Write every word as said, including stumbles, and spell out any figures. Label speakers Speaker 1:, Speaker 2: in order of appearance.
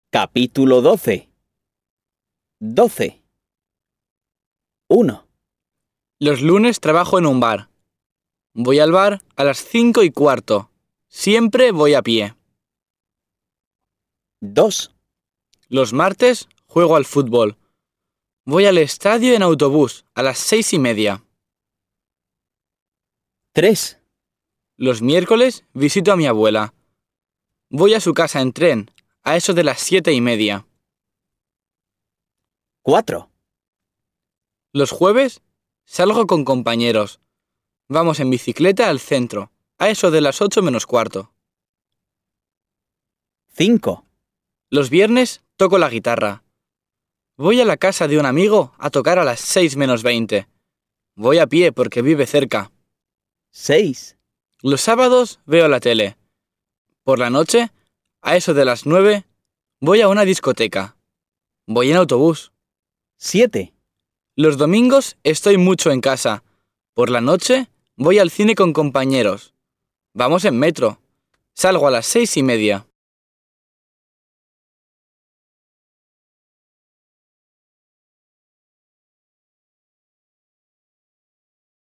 Speaker 1: Capítulo doce. doce. uno.
Speaker 2: Los lunes trabajo en un bar. Voy al bar a las cinco y cuarto. Siempre voy a pie.
Speaker 1: dos.
Speaker 2: Los martes juego al fútbol. Voy al estadio en autobús a las seis y media.
Speaker 1: tres.
Speaker 2: Los miércoles visito a mi abuela. Voy a su casa en tren a eso de las siete y media.
Speaker 1: cuatro.
Speaker 2: Los jueves salgo con compañeros. Vamos en bicicleta al centro a eso de las ocho menos cuarto.
Speaker 1: cinco.
Speaker 2: Los viernes toco la guitarra. Voy a la casa de un amigo a tocar a las seis menos veinte. Voy a pie porque vive cerca.
Speaker 1: seis.
Speaker 2: Los sábados veo la tele. Por la noche, a eso de las nueve, voy a una discoteca. Voy en autobús.
Speaker 1: siete.
Speaker 2: Los domingos estoy mucho en casa. Por la noche, voy al cine con compañeros. Vamos en metro. Salgo a las seis y media.